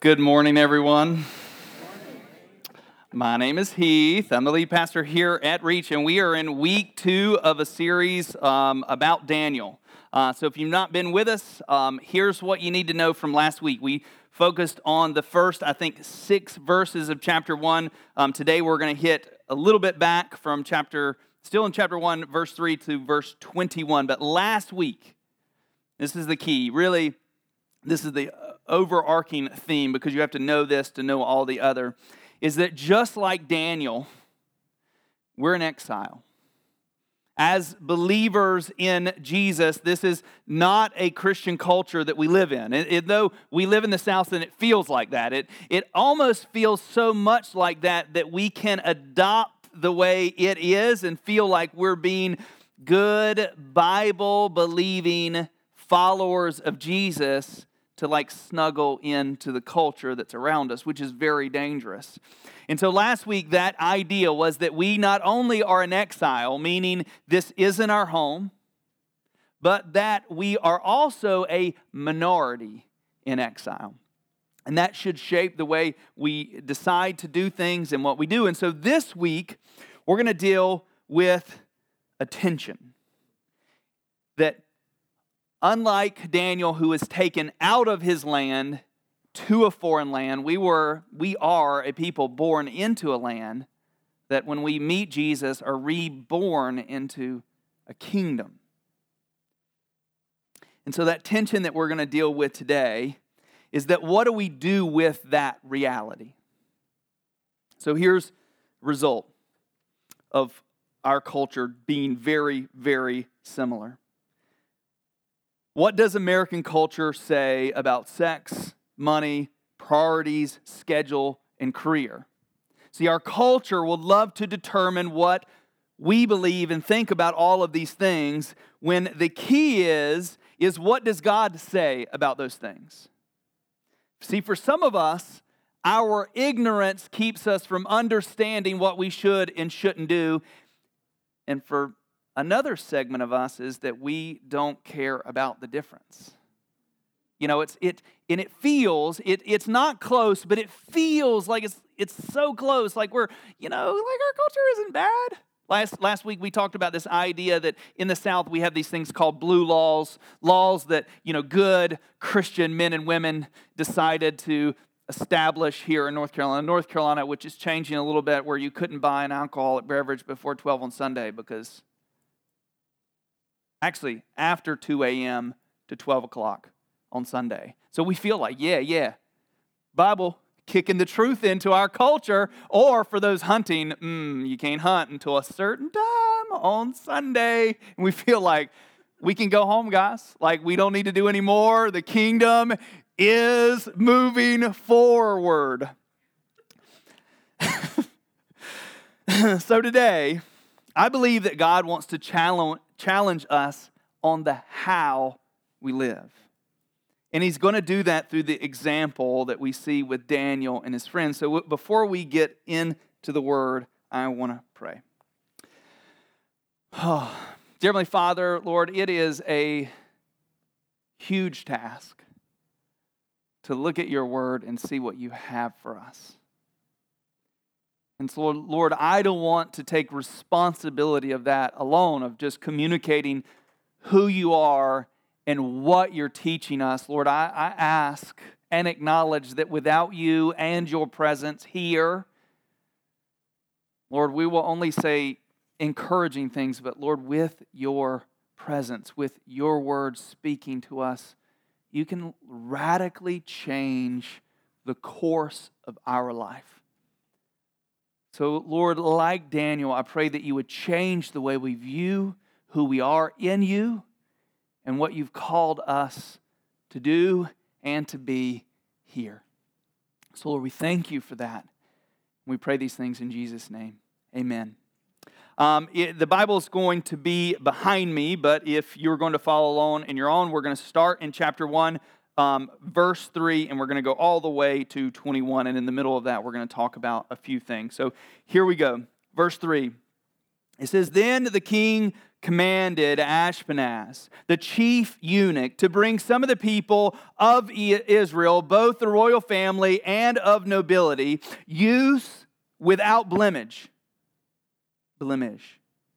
Good morning, everyone. My name is Heath. I'm the lead pastor here at Reach, and we are in week 2 of a series about Daniel. So if you've not been with us, here's what you need to know from last week. We focused on the first, 6 verses of chapter 1. Today we're going to hit a little bit back from still in chapter 1, verse 3 to verse 21. But last week, this is the key. Really, this is the overarching theme, because you have to know this to know all the other, is that just like Daniel, we're in exile. As believers in Jesus, this is not a Christian culture that we live in. Though we live in the South and it feels like that, it almost feels so much like that we can adopt the way it is and feel like we're being good, Bible-believing followers of Jesus to snuggle into the culture that's around us, which is very dangerous. And so last week, that idea was that we not only are in exile, meaning this isn't our home, but that we are also a minority in exile. And that should shape the way we decide to do things and what we do. And so this week, we're going to deal with attention. That unlike Daniel, who was taken out of his land to a foreign land, we are a people born into a land that when we meet Jesus are reborn into a kingdom. And so that tension that we're going to deal with today is that what do we do with that reality? So here's the result of our culture being very, very similar. What does American culture say about sex, money, priorities, schedule, and career? See, our culture would love to determine what we believe and think about all of these things, when the key is what does God say about those things? See, for some of us, our ignorance keeps us from understanding what we should and shouldn't do. And for another segment of us is that we don't care about the difference. You know, it's not close, but it feels like it's so close. Like our culture isn't bad. Last week we talked about this idea that in the South we have these things called blue laws that, good Christian men and women decided to establish here in North Carolina, which is changing a little bit, where you couldn't buy an alcoholic beverage before 12 on Sunday actually, after 2 a.m. to 12 o'clock on Sunday. So we feel like, Bible kicking the truth into our culture. Or for those hunting, you can't hunt until a certain time on Sunday. And we feel like we can go home, guys. Like we don't need to do any more. The kingdom is moving forward. So today, I believe that God wants to challenge us on the how we live. And He's going to do that through the example that we see with Daniel and his friends. So before we get into the Word, I want to pray. Oh, dear Heavenly Father, Lord, it is a huge task to look at your Word and see what you have for us. And so, Lord, I don't want to take responsibility of that alone, of just communicating who you are and what you're teaching us. Lord, I ask and acknowledge that without you and your presence here, Lord, we will only say encouraging things, but Lord, with your presence, with your words speaking to us, you can radically change the course of our life. So, Lord, like Daniel, I pray that you would change the way we view who we are in you and what you've called us to do and to be here. So, Lord, we thank you for that. We pray these things in Jesus' name. Amen. The Bible is going to be behind me, but if you're going to follow along in your own, we're going to start in chapter 1. Verse 3, and we're going to go all the way to 21, and in the middle of that, we're going to talk about a few things. So here we go. Verse 3, It says, then the king commanded Ashpenaz, the chief eunuch, to bring some of the people of Israel, both the royal family and of nobility, youths without blemish. Blemish.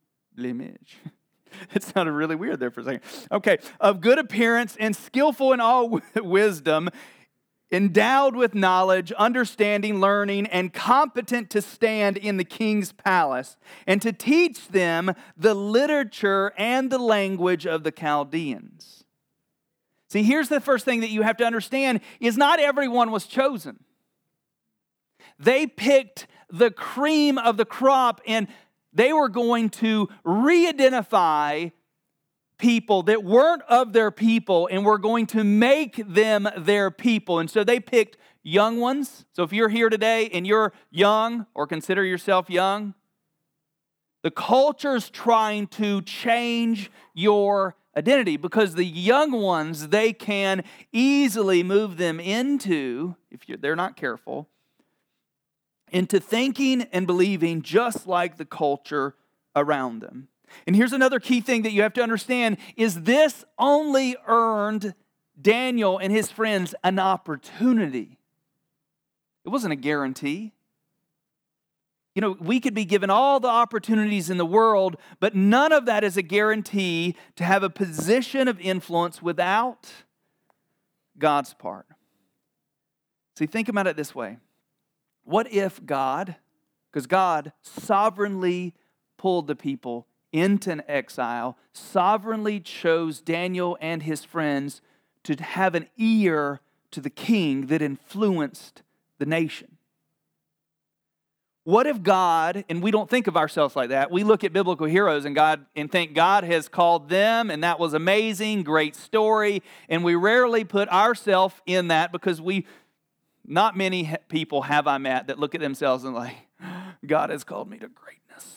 It sounded really weird there for a second. Okay, of good appearance and skillful in all wisdom, endowed with knowledge, understanding, learning, and competent to stand in the king's palace, and to teach them the literature and the language of the Chaldeans. See, here's the first thing that you have to understand is not everyone was chosen. They picked the cream of the crop, and they were going to re-identify people that weren't of their people and were going to make them their people. And so they picked young ones. So if you're here today and you're young or consider yourself young, the culture's trying to change your identity because the young ones, they can easily move them into, if they're not careful, into thinking and believing just like the culture around them. And here's another key thing that you have to understand is this only earned Daniel and his friends an opportunity. It wasn't a guarantee. You know, we could be given all the opportunities in the world, but none of that is a guarantee to have a position of influence without God's part. See, think about it this way. What if God, because God sovereignly pulled the people into an exile, sovereignly chose Daniel and his friends to have an ear to the king that influenced the nation? What if God, and we don't think of ourselves like that, we look at biblical heroes and think God has called them and that was amazing, great story, and we rarely put ourselves in that because not many people have I met that look at themselves and like, God has called me to greatness.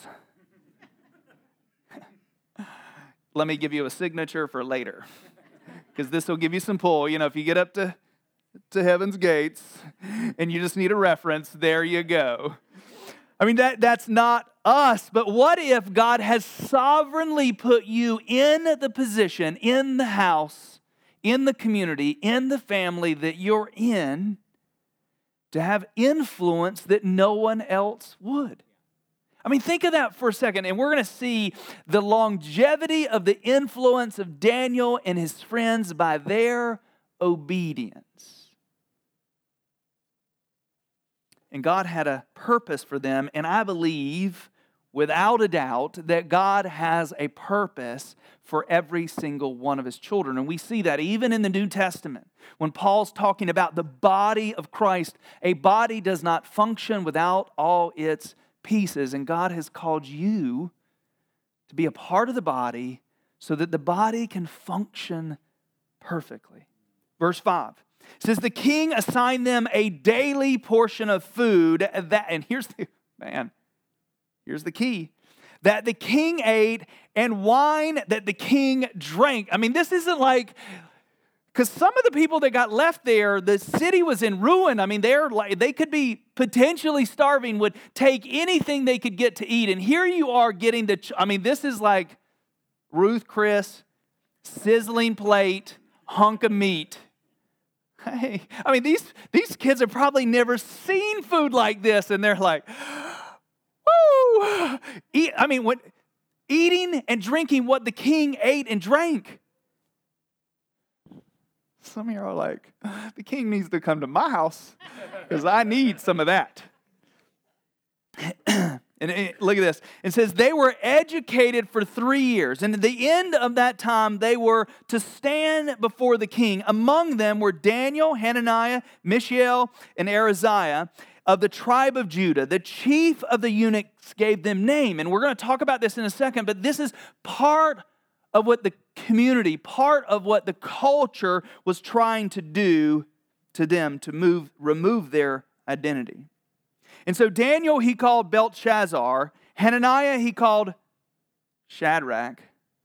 Let me give you a signature for later, because this will give you some pull. You know, if you get up to heaven's gates and you just need a reference, there you go. I mean, that's not us, but what if God has sovereignly put you in the position, in the house, in the community, in the family that you're in, to have influence that no one else would? I mean, think of that for a second, and we're going to see the longevity of the influence of Daniel and his friends by their obedience. And God had a purpose for them, and I believe, without a doubt, that God has a purpose for every single one of his children. And we see that even in the New Testament. When Paul's talking about the body of Christ, a body does not function without all its pieces, and God has called you to be a part of the body so that the body can function perfectly. Verse 5 says, the king assigned them a daily portion of food, and here's the key, that the king ate, and wine that the king drank. I mean, this isn't like, because some of the people that got left there, the city was in ruin. I mean, they could be potentially starving, would take anything they could get to eat. And here you are getting this is like Ruth Chris, sizzling plate, hunk of meat. Hey, I mean, these kids have probably never seen food like this. And they're like, woo! Eating and drinking what the king ate and drank. Some of you are like, the king needs to come to my house because I need some of that. And look at this. It says they were educated for 3 years. And at the end of that time, they were to stand before the king. Among them were Daniel, Hananiah, Mishael, and Azariah of the tribe of Judah. The chief of the eunuchs gave them name. And we're going to talk about this in a second, but this is part of what the community, part of what the culture was trying to do to them to remove their identity. And so Daniel he called Belshazzar, Hananiah he called Shadrach,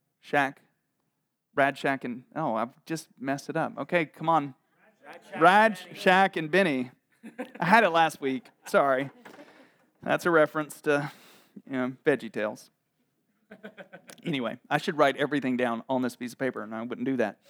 Radshak, and I've just messed it up. Okay, come on. Radshak and Benny. I had it last week. Sorry. That's a reference to, VeggieTales. Anyway, I should write everything down on this piece of paper, and I wouldn't do that.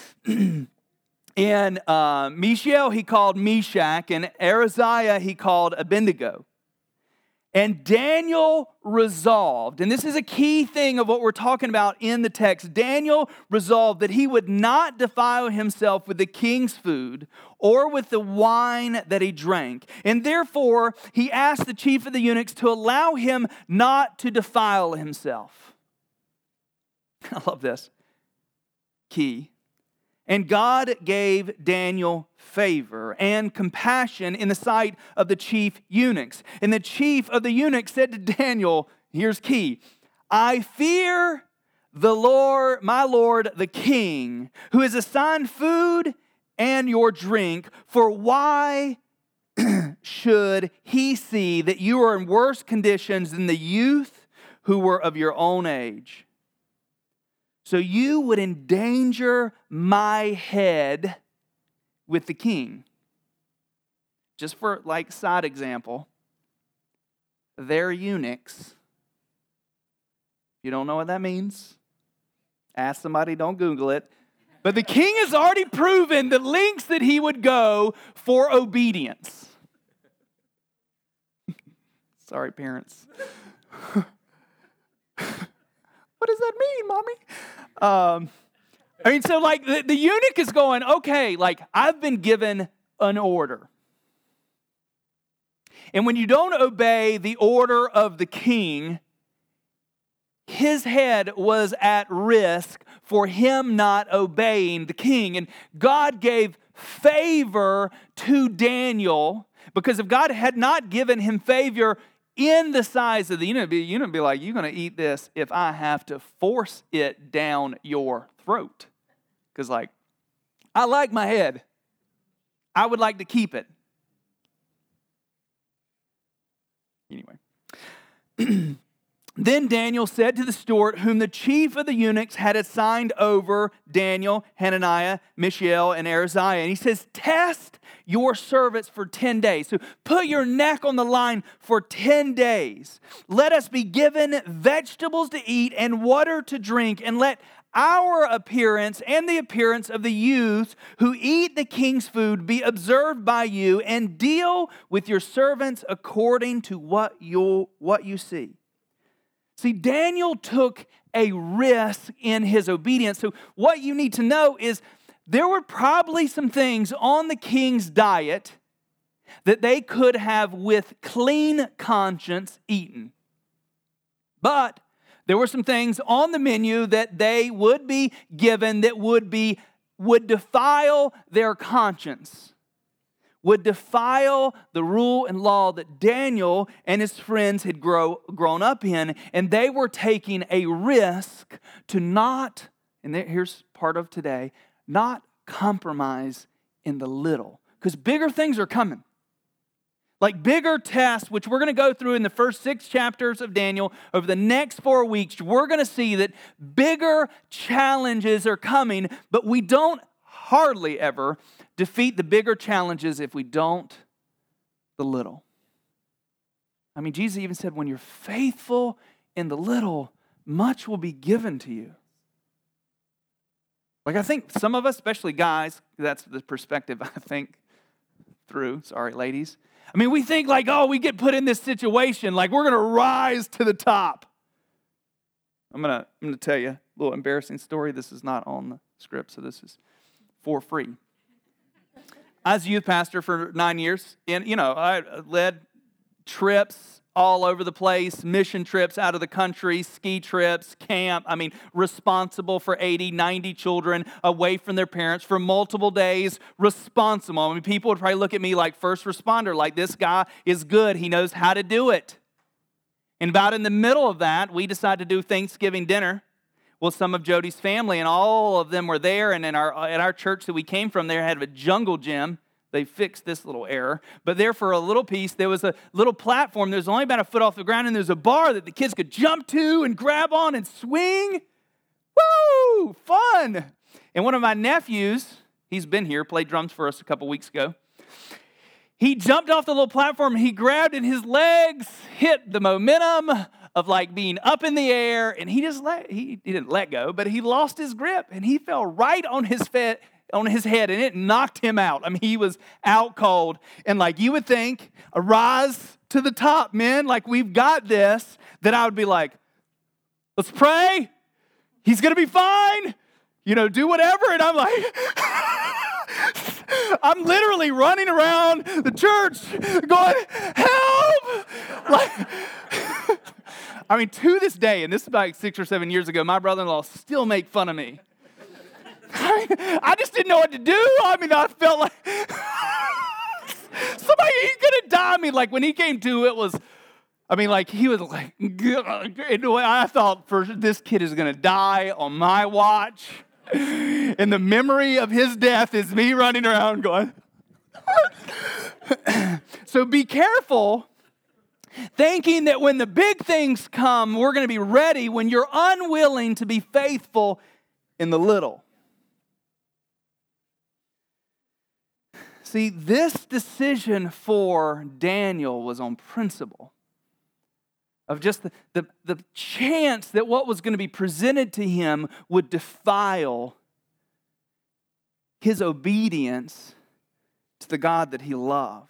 And Mishael he called Meshach, and Azariah he called Abednego. And Daniel resolved, and this is a key thing of what we're talking about in the text. Daniel resolved that he would not defile himself with the king's food or with the wine that he drank. And therefore, he asked the chief of the eunuchs to allow him not to defile himself. I love this. Key. And God gave Daniel favor and compassion in the sight of the chief eunuchs. And the chief of the eunuchs said to Daniel, here's key, I fear the Lord, my Lord, the king, who has assigned food and your drink, for why should he see that you are in worse conditions than the youth who were of your own age? So you would endanger my head with the king. Just for like side example, they're eunuchs. You don't know what that means? Ask somebody, don't Google it. But the king has already proven the lengths that he would go for obedience. Sorry, parents. What does that mean, Mommy? So like the eunuch is going, okay, like I've been given an order. And when you don't obey the order of the king, his head was at risk for him not obeying the king. And God gave favor to Daniel, because if God had not given him favor in the size of the eunuch, would be like, you're going to eat this if I have to force it down your throat. Because like, I like my head. I would like to keep it. Anyway. Then Daniel said to the steward, whom the chief of the eunuchs had assigned over Daniel, Hananiah, Mishael, and Azariah. And he says, test your servants for 10 days. So put your neck on the line for 10 days. Let us be given vegetables to eat and water to drink, and let our appearance and the appearance of the youth who eat the king's food be observed by you, and deal with your servants according to what you see. See, Daniel took a risk in his obedience. So what you need to know is there were probably some things on the king's diet that they could have with clean conscience eaten. But there were some things on the menu that they would be given that would defile their conscience, would defile the rule and law that Daniel and his friends had grown up in, and they were taking a risk to not, and here's part of today, not compromise in the little, because bigger things are coming. Like bigger tests, which we're going to go through in the first 6 chapters of Daniel over the next 4 weeks. We're going to see that bigger challenges are coming, but we don't hardly ever defeat the bigger challenges if we don't the little. I mean, Jesus even said, when you're faithful in the little, much will be given to you. Like I think some of us, especially guys, that's the perspective I think through. Sorry, ladies. I mean, we think like, oh, we get put in this situation, like we're going to rise to the top. I'm going to tell you a little embarrassing story. This is not on the script, so this is for free. I was a youth pastor for 9 years, and, I led trips all over the place, mission trips out of the country, ski trips, camp. I mean, responsible for 80, 90 children away from their parents for multiple days, responsible. I mean, people would probably look at me like first responder, like this guy is good. He knows how to do it. And about in the middle of that, we decided to do Thanksgiving dinner with some of Jody's family, and all of them were there. And at our church that we came from, they had a jungle gym. They fixed this little error. But there for a little piece, there was a little platform. There was only about a foot off the ground, and there's a bar that the kids could jump to and grab on and swing. Woo! Fun! And one of my nephews, he's been here, played drums for us a couple weeks ago. He jumped off the little platform, he grabbed, and his legs hit the momentum of like being up in the air, and he didn't let go, but he lost his grip and he fell right on his head, and it knocked him out. I mean, he was out cold. And like you would think, arise to the top, men, like we've got this, that I would be like, let's pray. He's going to be fine. Do whatever. And I'm like, I'm literally running around the church going, help! I mean, to this day, and this is like 6 or 7 years ago, my brother-in-law still make fun of me. I just didn't know what to do. I mean, I felt like somebody, he's going to die. I mean, like when he came to, it was, I mean, like he was like, I thought, this kid is going to die on my watch. And the memory of his death is me running around going. So be careful thinking that when the big things come, we're going to be ready when you're unwilling to be faithful in the little. See, this decision for Daniel was on principle of just the chance that what was going to be presented to him would defile his obedience to the God that he loved.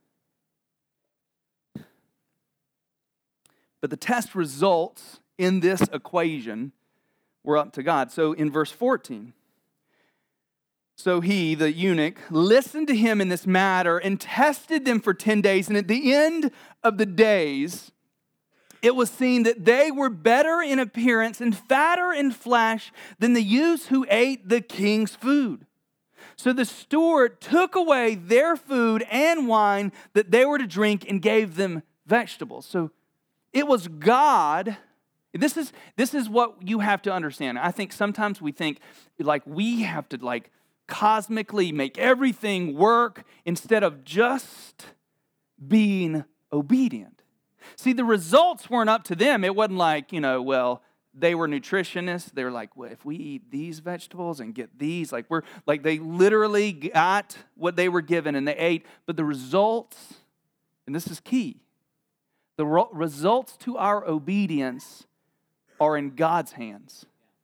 But the test results in this equation were up to God. So in verse 14, so he, the eunuch, listened to him in this matter and tested them for 10 days. And at the end of the days, it was seen that they were better in appearance and fatter in flesh than the youths who ate the king's food. So the steward took away their food and wine that they were to drink and gave them vegetables. So it was God. This is what you have to understand. I think sometimes we think like we have to like cosmically make everything work instead of just being obedient. See, the results weren't up to them. It wasn't like, they were nutritionists. They were like, well, if we eat these vegetables and get these, they literally got what they were given and they ate. But the results, and this is key, the results to our obedience are in God's hands.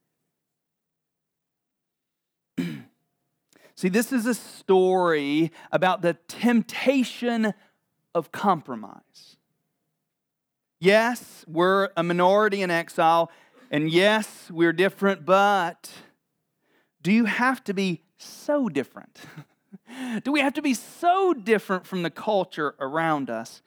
See, this is a story about the temptation of compromise. Yes, we're a minority in exile, and yes, we're different, but do you have to be so different? Do we have to be so different from the culture around us?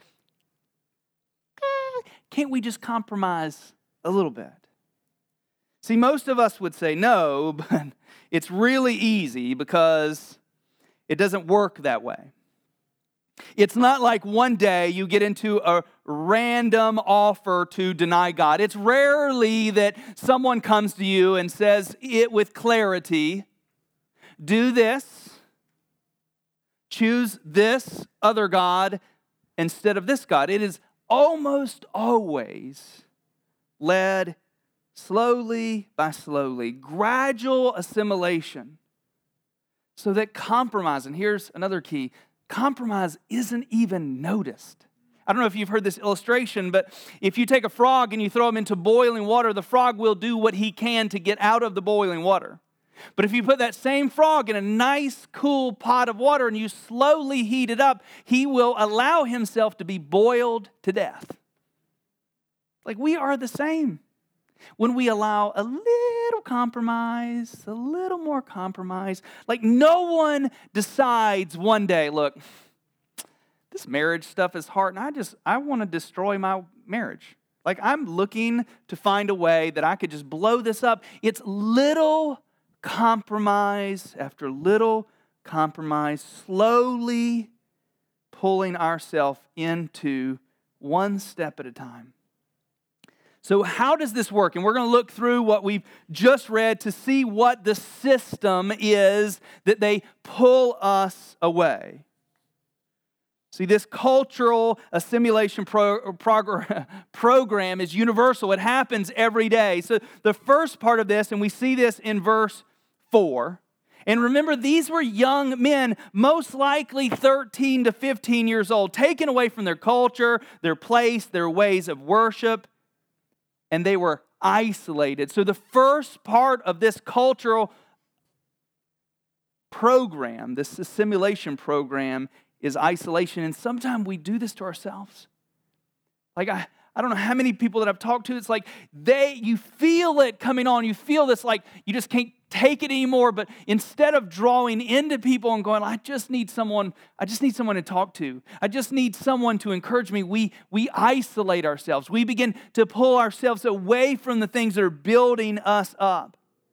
Can't we just compromise a little bit? See, most of us would say no, but it's really easy because it doesn't work that way. It's not like one day you get into a random offer to deny God. It's rarely that someone comes to you and says it with clarity, do this, choose this other God instead of this God. It is almost always led slowly by slowly, gradual assimilation, so that compromise, and here's another key, compromise isn't even noticed. I don't know if you've heard this illustration, but if you take a frog and you throw him into boiling water, the frog will do what he can to get out of the boiling water. But if you put that same frog in a nice, cool pot of water and you slowly heat it up, he will allow himself to be boiled to death. Like we are the same. When we allow a little compromise, a little more compromise, like no one decides one day, look, this marriage stuff is hard and I want to destroy my marriage. Like I'm looking to find a way that I could just blow this up. It's little compromise after little compromise, slowly pulling ourselves into one step at a time. So how does this work? And we're going to look through what we've just read to see what the system is that they pull us away. See, this cultural assimilation program is universal. It happens every day. So the first part of this, and we see this in verse 4, and remember, these were young men, most likely 13 to 15 years old, taken away from their culture, their place, their ways of worship. and they were isolated. So the first part of this cultural program, this assimilation program, is isolation. And sometimes we do this to ourselves. Like I don't know how many people that I've talked to, it's like you feel it coming on. You feel this like you just can't take it anymore. But instead of drawing into people and going, I just need someone to talk to. I just need someone to encourage me. We isolate ourselves. We begin to pull ourselves away from the things that are building us up.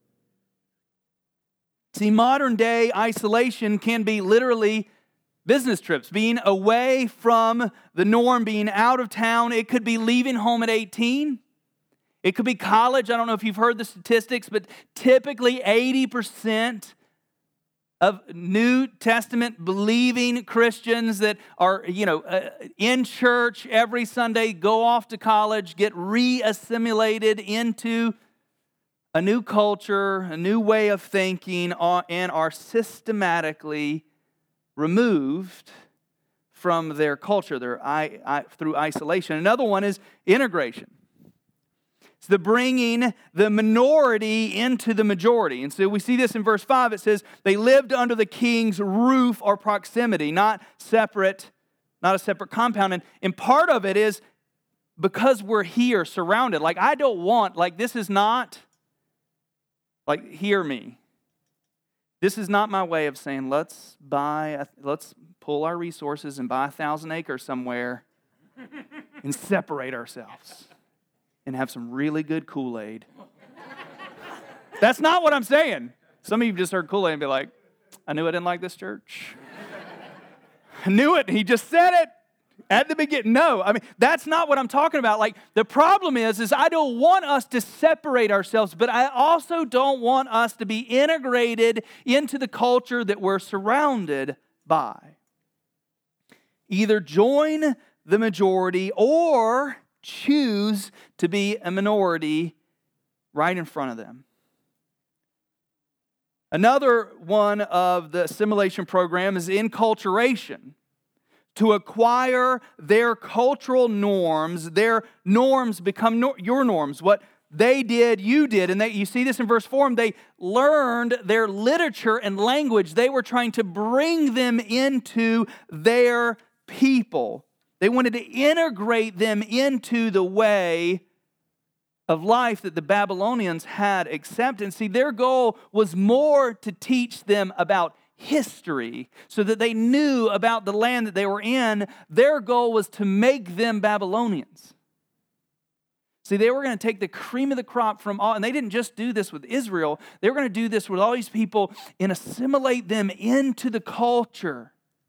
See, modern day isolation can be literally business trips, being away from the norm, being out of town. It could be leaving home at 18. It could be college. I don't know if you've heard the statistics, but typically 80% of New Testament believing Christians that are, in church every Sunday, go off to college, get re-assimilated into a new culture, a new way of thinking, and are systematically removed from their culture through isolation. Another one is integration. It's the bringing the minority into the majority. And so we see this in verse 5. It says, they lived under the king's roof or proximity, not a separate compound. And part of it is because we're here surrounded. Like I don't want, like this is not, like hear me. This is not my way of saying, let's pull our resources and buy 1,000 acres somewhere and separate ourselves and have some really good Kool-Aid. That's not what I'm saying. Some of you just heard Kool-Aid and be like, I knew I didn't like this church. I knew it. He just said it at the beginning. No, I mean, that's not what I'm talking about. Like, the problem is I don't want us to separate ourselves, but I also don't want us to be integrated into the culture that we're surrounded by. Either join the majority or choose to be a minority right in front of them. Another one of the assimilation program is enculturation. To acquire their cultural norms, their norms become your norms. What they did, you did. And you see this in verse 4. They learned their literature and language. They were trying to bring them into their people. They wanted to integrate them into the way of life that the Babylonians had accepted. See, their goal was more to teach them about history so that they knew about the land that they were in. Their goal was to make them Babylonians. See, they were going to take the cream of the crop from all, and they didn't just do this with Israel. They were going to do this with all these people and assimilate them into the culture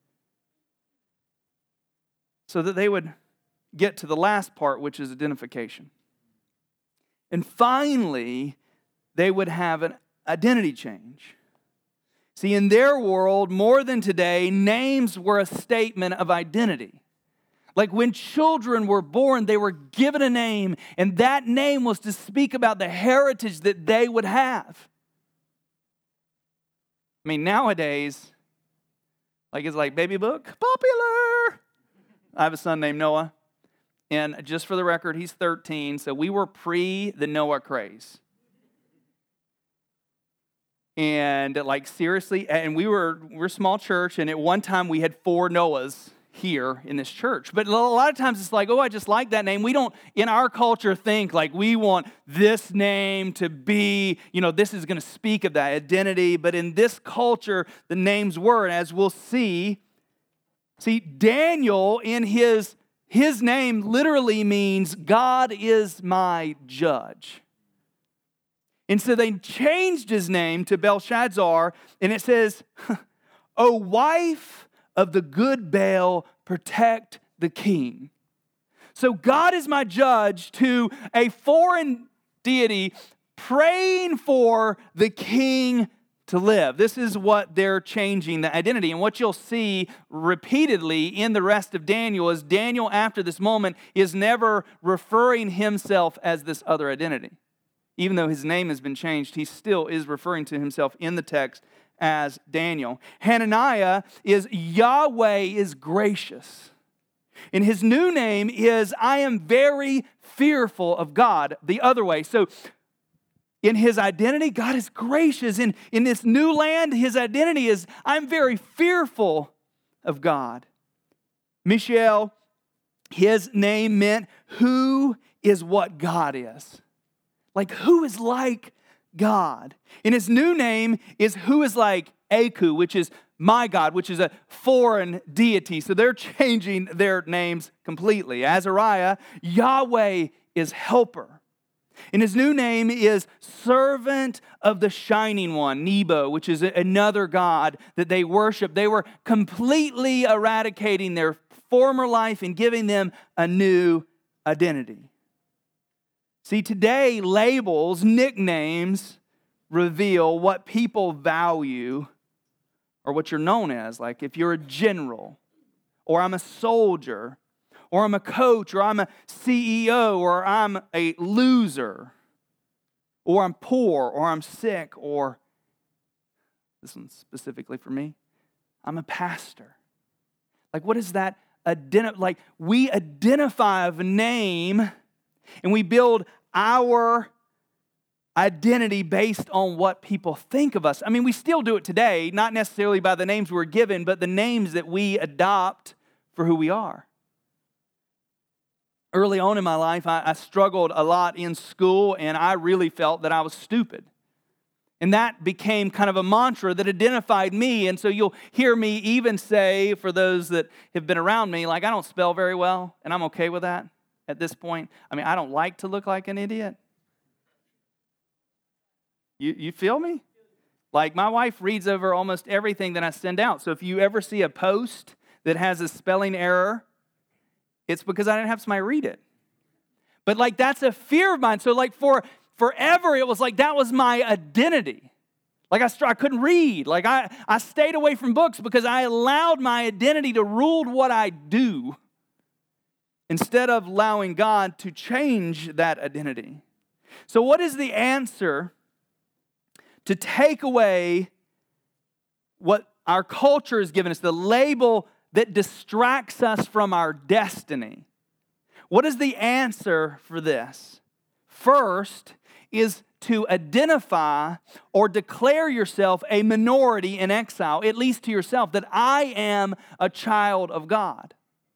so that they would get to the last part, which is identification. And finally, they would have an identity change. See, in their world, more than today, names were a statement of identity. Like when children were born, they were given a name, and that name was to speak about the heritage that they would have. I mean, nowadays, it's like baby book, popular. I have a son named Noah, and just for the record, he's 13, so we were pre the Noah craze. And seriously, and we're a small church, and at one time we had 4 Noahs here in this church. But a lot of times it's like, I just like that name. We don't, in our culture, think like we want this name to be, this is going to speak of that identity. But in this culture, the names were, and as we'll see, Daniel in his name literally means God is my judge. And so they changed his name to Belshazzar, and it says, O wife of the good Baal, protect the king. So God is my judge to a foreign deity praying for the king to live. This is what they're changing the identity. And what you'll see repeatedly in the rest of Daniel is Daniel, after this moment, is never referring himself as this other identity. Even though his name has been changed, he still is referring to himself in the text as Daniel. Hananiah is Yahweh is gracious. And his new name is, I am very fearful of God, the other way. So in his identity, God is gracious. In this new land, his identity is, I'm very fearful of God. Mishael, his name meant, who is what God is. Like, who is like God? And his new name is, who is like Aku, which is my God, which is a foreign deity. So they're changing their names completely. Azariah, Yahweh is helper. And his new name is servant of the shining one, Nebo, which is another god that they worship. They were completely eradicating their former life and giving them a new identity. See, today labels, nicknames reveal what people value or what you're known as. Like if you're a general, or I'm a soldier, or I'm a coach, or I'm a CEO, or I'm a loser, or I'm poor, or I'm sick, or, this one's specifically for me, I'm a pastor. Like what is that? Like we identify a name and we build our identity based on what people think of us. I mean, we still do it today, not necessarily by the names we're given, but the names that we adopt for who we are. Early on in my life, I struggled a lot in school, and I really felt that I was stupid. And that became kind of a mantra that identified me. And so you'll hear me even say, for those that have been around me, like I don't spell very well, and I'm okay with that at this point. I mean, I don't like to look like an idiot. You feel me? Like my wife reads over almost everything that I send out. So if you ever see a post that has a spelling error, it's because I didn't have somebody read it. But like that's a fear of mine. So like forever it was like that was my identity. Like I couldn't read. Like I stayed away from books because I allowed my identity to rule what I do instead of allowing God to change that identity. So what is the answer to take away what our culture has given us, the label that distracts us from our destiny? What is the answer for this? First is to identify or declare yourself a minority in exile, at least to yourself, that I am a child of God.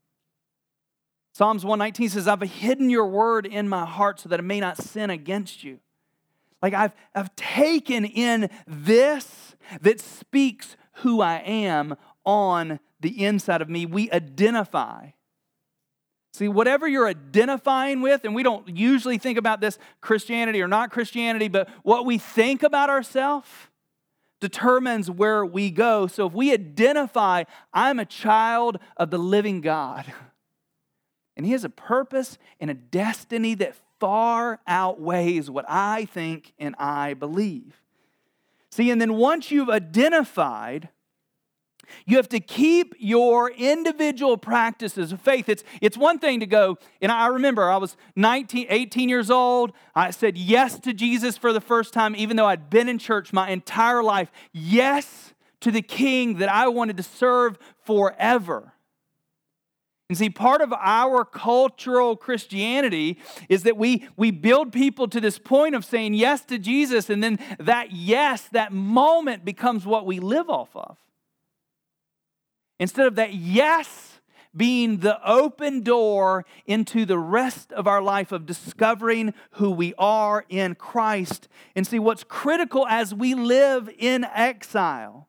Psalms 119 says, I've hidden your word in my heart so that I may not sin against you. Like I've taken in this that speaks who I am on the inside of me. We identify. See, whatever you're identifying with, and we don't usually think about this Christianity or not Christianity, but what we think about ourselves determines where we go. So if we identify, I'm a child of the living God, and He has a purpose and a destiny that far outweighs what I think and I believe. See, and then once you've identified, you have to keep your individual practices of faith. It's one thing to go, and I remember I was 18 years old. I said yes to Jesus for the first time, even though I'd been in church my entire life. Yes to the King that I wanted to serve forever. And see, part of our cultural Christianity is that we build people to this point of saying yes to Jesus, and then that yes, that moment becomes what we live off of. Instead of that yes being the open door into the rest of our life of discovering who we are in Christ. And see, what's critical as we live in exile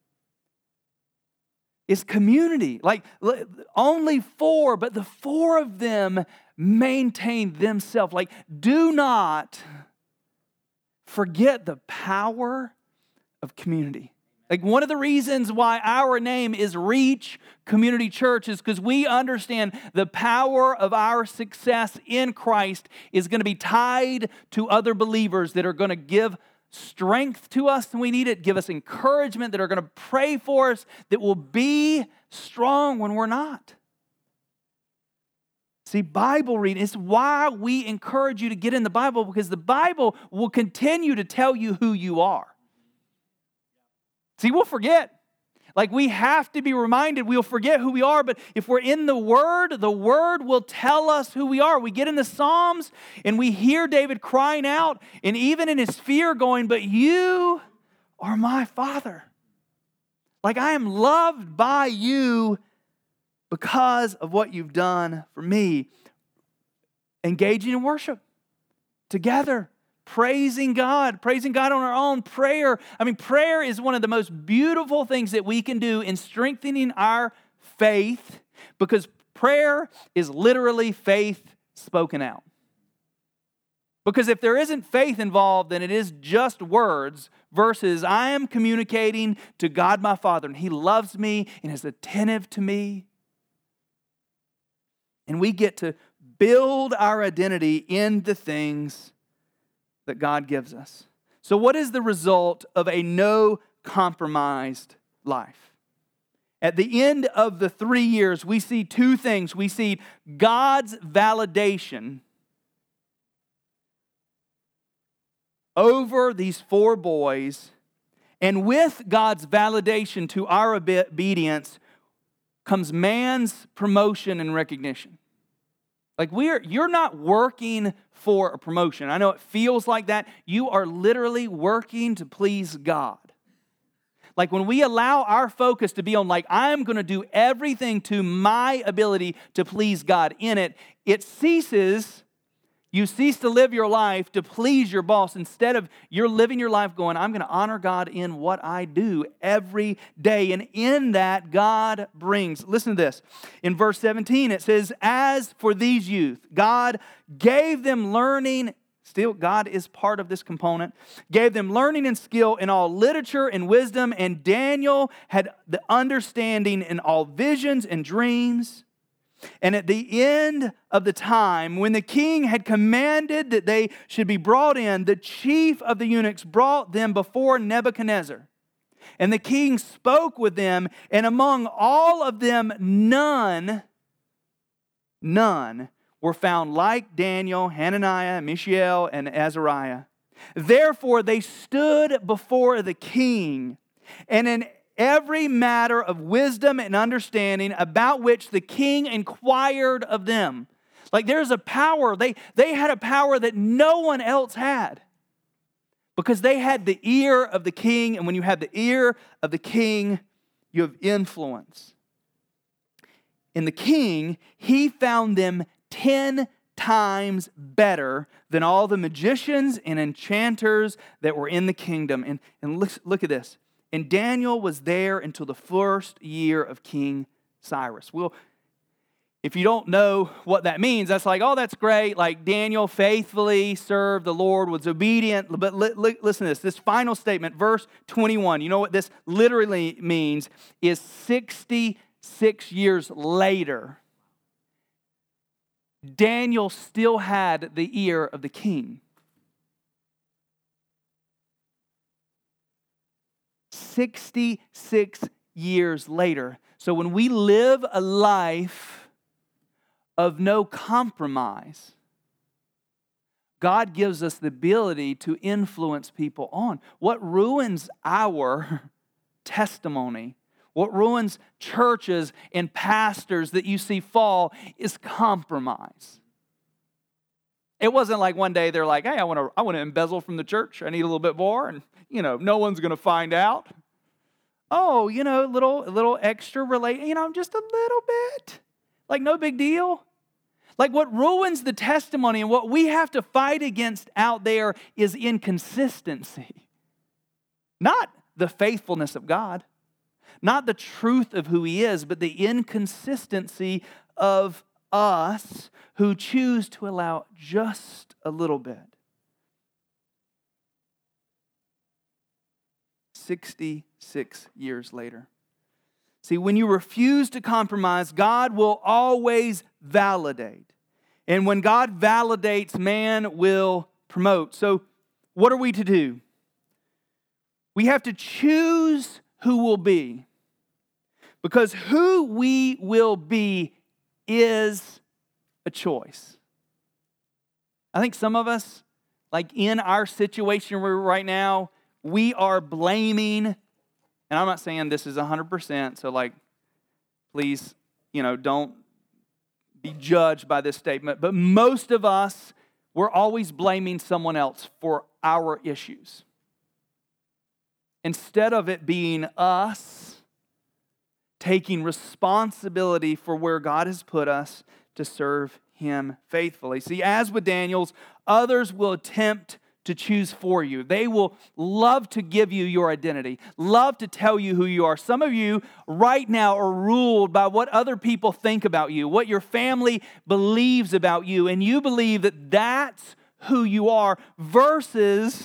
is community. Like only four, but the four of them maintain themselves. Like do not forget the power of community. Like one of the reasons why our name is Reach Community Church is because we understand the power of our success in Christ is going to be tied to other believers that are going to give strength to us when we need it, give us encouragement, that are going to pray for us, that will be strong when we're not. See, Bible reading is why we encourage you to get in the Bible, because the Bible will continue to tell you who you are. See, we'll forget. Like we have to be reminded, we'll forget who we are, but if we're in the Word will tell us who we are. We get in the Psalms and we hear David crying out, and even in his fear going, but you are my Father. Like I am loved by you because of what you've done for me. Engaging in worship together. Praising God on our own. Prayer is one of the most beautiful things that we can do in strengthening our faith, because prayer is literally faith spoken out. Because if there isn't faith involved, then it is just words versus I am communicating to God my Father, and He loves me and is attentive to me. And we get to build our identity in the things that God gives us. So what is the result of a no compromised life? At the end of the 3 years, we see two things. We see God's validation over these 4 boys, and with God's validation to our obedience comes man's promotion and recognition. Like you're not working for a promotion. I know it feels like that. You are literally working to please God. Like when we allow our focus to be on like, I'm going to do everything to my ability to please God in it, you cease to live your life to please your boss. Instead of you're living your life going, I'm going to honor God in what I do every day. And in that, God brings. Listen to this. In verse 17, it says, as for these youth, God gave them learning. Still, God is part of this component. Gave them learning and skill in all literature and wisdom. And Daniel had the understanding in all visions and dreams. And at the end of the time, when the king had commanded that they should be brought in, the chief of the eunuchs brought them before Nebuchadnezzar. And the king spoke with them, and among all of them, none were found like Daniel, Hananiah, Mishael, and Azariah. Therefore, they stood before the king, and in every matter of wisdom and understanding about which the king inquired of them. Like there's a power, they had a power that no one else had. Because they had the ear of the king, and when you have the ear of the king, you have influence. In the king, he found them 10 times better than all the magicians and enchanters that were in the kingdom. And look at this. And Daniel was there until the first year of King Cyrus. Well, if you don't know what that means, that's like, oh, that's great. Like Daniel faithfully served the Lord, was obedient. But listen to this final statement, verse 21. You know what this literally means is 66 years later, Daniel still had the ear of the king. 66 years later. So when we live a life of no compromise, God gives us the ability to influence people on. What ruins our testimony, what ruins churches and pastors that you see fall is compromise. It wasn't like one day they're like, hey, I want to embezzle from the church. I need a little bit more, and no one's going to find out. Oh, a little extra just a little bit. Like no big deal. Like what ruins the testimony and what we have to fight against out there is inconsistency. Not the faithfulness of God, not the truth of who He is, but the inconsistency of us who choose to allow just a little bit. 66 years later. See, when you refuse to compromise, God will always validate. And when God validates, man will promote. So what are we to do? We have to choose who we'll be. Because who we will be is a choice. I think some of us, like in our situation where we're right now, we are blaming And I'm not saying this is 100%, so like, please, don't be judged by this statement. But most of us, we're always blaming someone else for our issues. Instead of it being us taking responsibility for where God has put us to serve Him faithfully. See, as with Daniel's, others will attempt to choose for you. They will love to give you your identity, love to tell you who you are. Some of you right now are ruled by what other people think about you, what your family believes about you, and you believe that that's who you are versus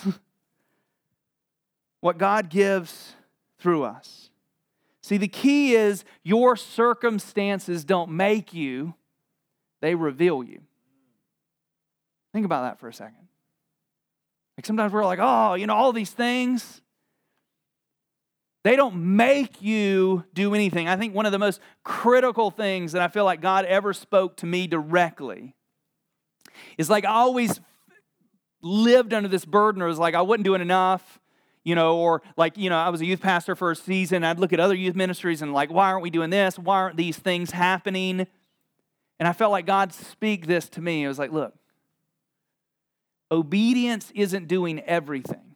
what God gives through us. See, the key is your circumstances don't make you, they reveal you. Think about that for a second. Like sometimes we're like, all these things, they don't make you do anything. I think one of the most critical things that I feel like God ever spoke to me directly is like I always lived under this burden, or it was like I wasn't doing enough, or like, I was a youth pastor for a season. I'd look at other youth ministries and like, why aren't we doing this? Why aren't these things happening? And I felt like God speak this to me. It was like, look, obedience isn't doing everything.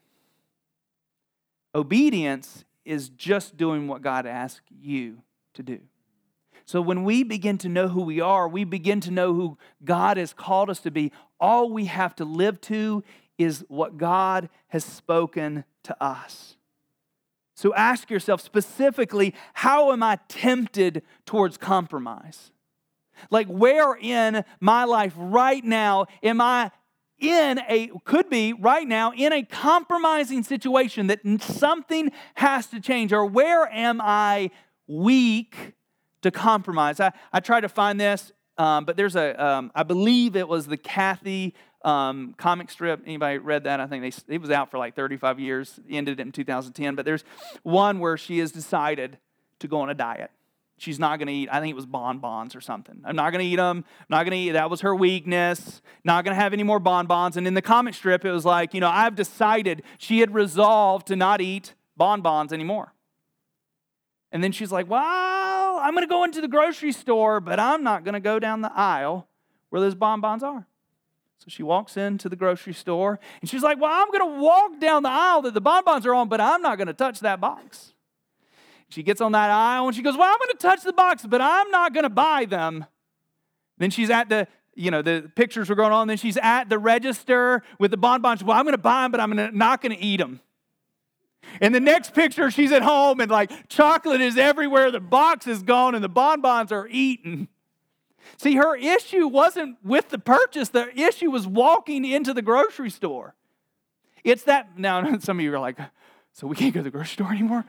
Obedience is just doing what God asks you to do. So when we begin to know who we are, we begin to know who God has called us to be. All we have to live to is what God has spoken to us. So ask yourself specifically, how am I tempted towards compromise? Like where in my life right now am I could be right now in a compromising situation that something has to change? Or where am I weak to compromise? I tried to find this, but there's I believe it was the Kathy comic strip. Anybody read that? I think it was out for like 35 years, ended in 2010. But there's one where she has decided to go on a diet. She's not going to eat, I think it was bonbons or something. I'm not going to eat them. Not going to eat. That was her weakness. Not going to have any more bonbons. And in the comic strip, it was like, I've decided, she had resolved to not eat bonbons anymore. And then she's like, well, I'm going to go into the grocery store, but I'm not going to go down the aisle where those bonbons are. So she walks into the grocery store, and she's like, well, I'm going to walk down the aisle that the bonbons are on, but I'm not going to touch that box. She gets on that aisle and she goes, well, I'm going to touch the box, but I'm not going to buy them. Then she's at the pictures were going on. Then she's at the register with the bonbons. Well, I'm going to buy them, but I'm not going to eat them. In the next picture, she's at home and like chocolate is everywhere. The box is gone and the bonbons are eaten. See, her issue wasn't with the purchase. The issue was walking into the grocery store. It's that, now some of you are like, so we can't go to the grocery store anymore?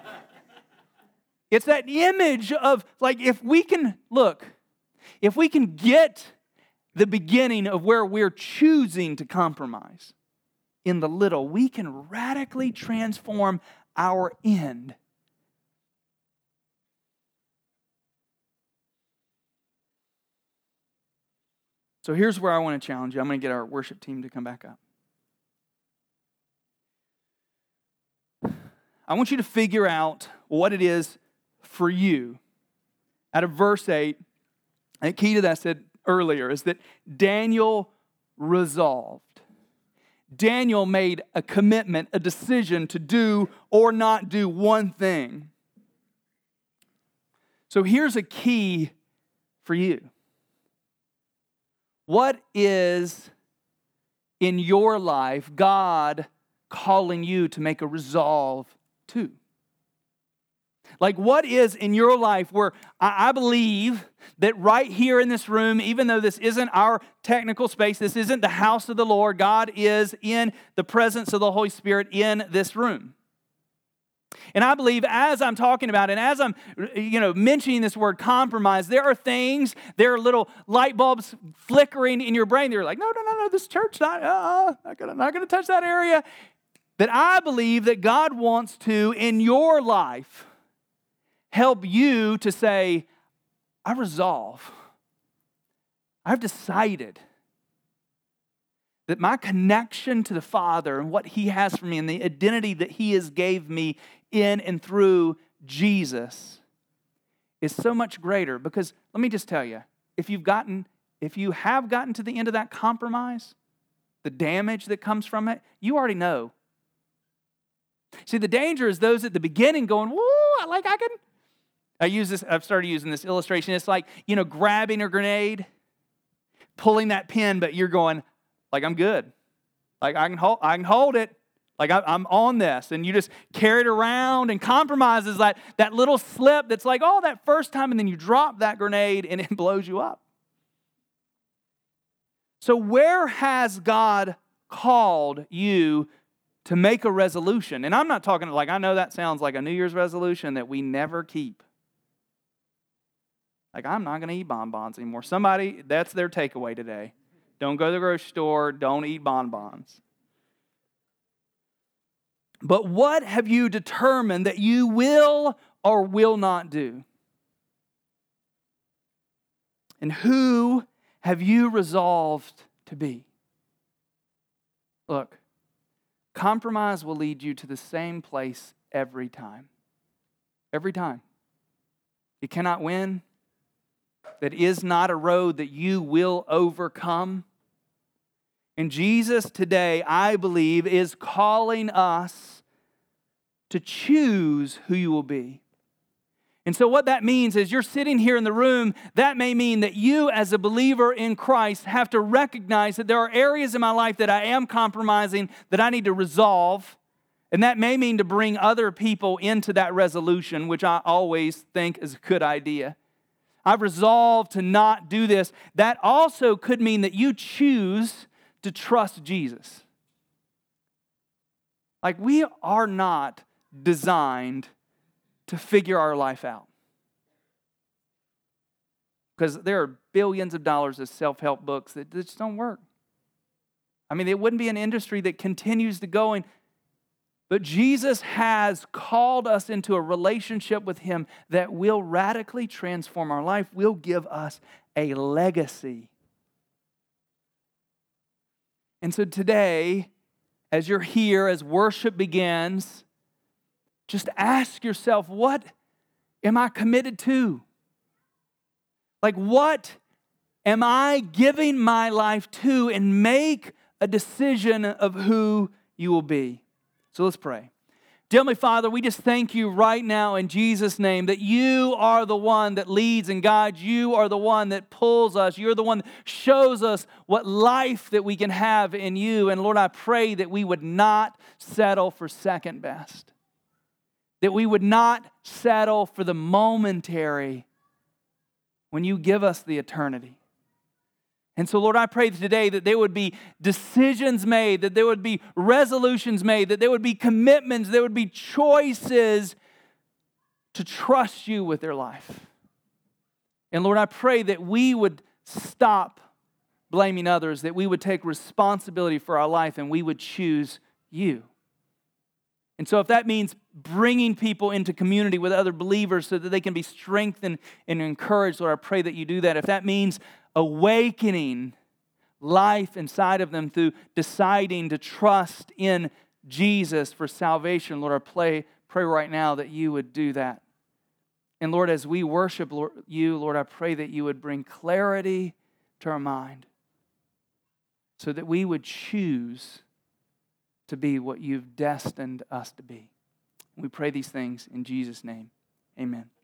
It's that image of like, if we can get the beginning of where we're choosing to compromise in the little, we can radically transform our end. So here's where I want to challenge you. I'm going to get our worship team to come back up. I want you to figure out what it is for you. Out of verse 8, and key to that I said earlier is that Daniel resolved. Daniel made a commitment, a decision to do or not do one thing. So here's a key for you. What is in your life God calling you to make a resolve to? Like what is in your life where I believe that right here in this room, even though this isn't our technical space, this isn't the house of the Lord, God is in the presence of the Holy Spirit in this room. And I believe as I'm talking about it, and as I'm mentioning this word compromise, there are little light bulbs flickering in your brain. They're like, no, this church, not going to touch that area. That I believe that God wants to, in your life, help you to say, I resolve. I've decided that my connection to the Father and what He has for me and the identity that He has gave me in and through Jesus is so much greater. Because let me just tell you, if you have gotten to the end of that compromise, the damage that comes from it, you already know. See, the danger is those at the beginning going, woo, I've started using this illustration. It's like, grabbing a grenade, pulling that pin, but you're going, like, I'm good. Like, I can hold it. Like, I'm on this. And you just carry it around, and compromise is that little slip that's like, oh, that first time, and then you drop that grenade and it blows you up. So where has God called you to make a resolution? And I'm not talking like, I know that sounds like a New Year's resolution that we never keep. Like, I'm not going to eat bonbons anymore. Somebody, that's their takeaway today. Don't go to the grocery store. Don't eat bonbons. But what have you determined that you will or will not do? And who have you resolved to be? Look, compromise will lead you to the same place every time. Every time. You cannot win. That is not a road that you will overcome. And Jesus today, I believe, is calling us to choose who you will be. And so what that means is you're sitting here in the room, that may mean that you as a believer in Christ have to recognize that there are areas in my life that I am compromising that I need to resolve. And that may mean to bring other people into that resolution, which I always think is a good idea. I've resolved to not do this. That also could mean that you choose to trust Jesus. Like, we are not designed to figure our life out. Because there are billions of dollars of self-help books that just don't work. I mean, it wouldn't be an industry that continues to go. But Jesus has called us into a relationship with Him that will radically transform our life, will give us a legacy. And so today, as you're here, as worship begins, just ask yourself, what am I committed to? Like, what am I giving my life to? And make a decision of who you will be. So let's pray. Dear Heavenly Father, we just thank you right now in Jesus' name that you are the one that leads and guides. You are the one that pulls us. You're the one that shows us what life that we can have in you. And Lord, I pray that we would not settle for second best. That we would not settle for the momentary when you give us the eternity. And so, Lord, I pray today that there would be decisions made, that there would be resolutions made, that there would be commitments, there would be choices to trust you with their life. And Lord, I pray that we would stop blaming others, that we would take responsibility for our life and we would choose you. And so if that means bringing people into community with other believers so that they can be strengthened and encouraged, Lord, I pray that you do that. If that means awakening life inside of them through deciding to trust in Jesus for salvation, Lord, I pray right now that you would do that. And Lord, as we worship you, Lord, I pray that you would bring clarity to our mind so that we would choose to be what you've destined us to be. We pray these things in Jesus' name. Amen.